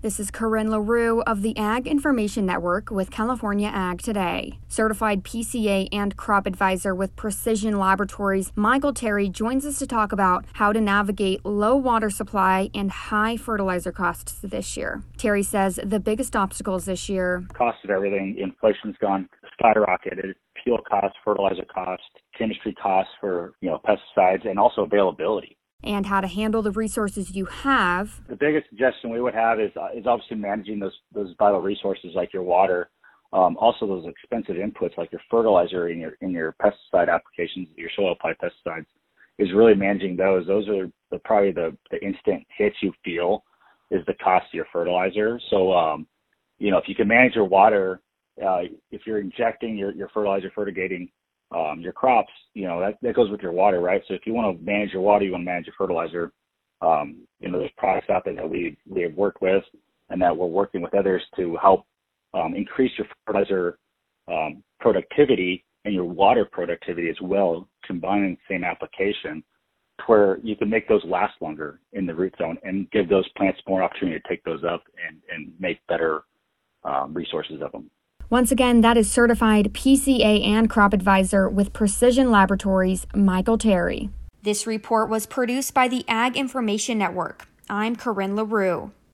This is Corinne LaRue of the Ag Information Network with California Ag Today. Certified PCA and crop advisor with Precision Laboratories, Michael Terry joins us to talk about how to navigate low water supply and high fertilizer costs this year. Terry says the biggest obstacles this year: cost of everything. Inflation's gone skyrocketed. Fuel costs, fertilizer costs, chemistry costs for pesticides, and also availability. And how to handle the resources you have. The biggest suggestion we would have is obviously managing those vital resources like your water, also those expensive inputs like your fertilizer in your pesticide applications, your soil applied pesticides, is really managing those. Those are probably the instant hits you feel is the cost of your fertilizer. So, if you can manage your water, if you're injecting your fertilizer, fertigating your crops, that goes with your water, right? So if you want to manage your water, you want to manage your fertilizer. There's products out there that we have worked with and that we're working with others to help increase your fertilizer productivity and your water productivity as well, combining the same application to where you can make those last longer in the root zone and give those plants more opportunity to take those up and make better resources of them. Once again, that is certified PCA and crop advisor with Precision Laboratories, Michael Terry. This report was produced by the Ag Information Network. I'm Corinne LaRue.